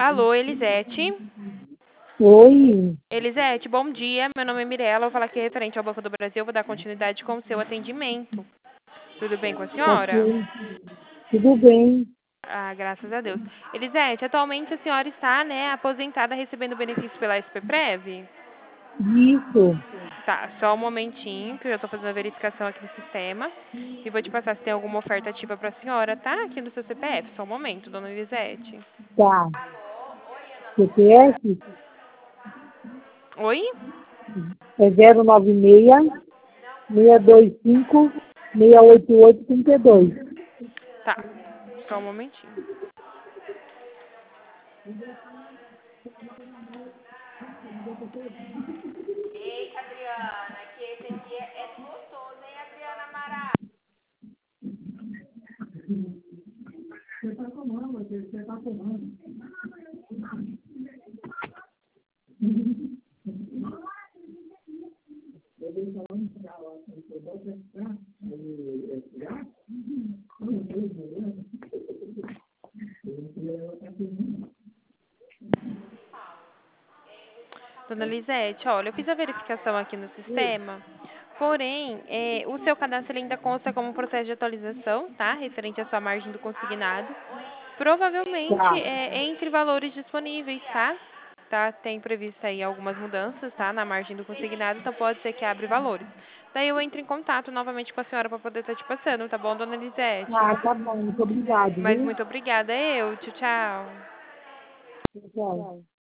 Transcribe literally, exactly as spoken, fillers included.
Alô, Elisete? Oi. Elisete, bom dia. Meu nome é Mirella. Vou falar aqui referente ao Banco do Brasil. Vou dar continuidade com o seu atendimento. Tudo bem com a senhora? Ok. Tudo bem. Ah, graças a Deus. Elisete, atualmente a senhora está, né, aposentada recebendo benefício pela S P Prev? Isso. Tá, só um momentinho, que eu já estou fazendo a verificação aqui no sistema. E vou te passar se tem alguma oferta ativa para a senhora, tá? Aqui no seu C P F. Só um momento, dona Elisete. Tá. C P F Oi? é zero nove seis, seis dois cinco, seis oito oito cinco dois. Tá, só um momentinho. Eita, Adriana, que esse aqui é, é gostoso, hein, Adriana Amaral? Dona Lisete, olha, eu fiz a verificação aqui no sistema, porém, é, o seu cadastro ele ainda consta como um processo de atualização, tá? Referente à sua margem do consignado. Provavelmente Tá. é entre valores disponíveis, tá? Tá? Tem previsto aí algumas mudanças, tá? Na margem do consignado, então pode ser que abra valores. Daí eu entro em contato novamente com a senhora para poder estar te passando, tá bom, dona Lisete? Ah, tá bom. Muito obrigado, Mas viu? muito obrigada, eu. Tchau, tchau. Tchau.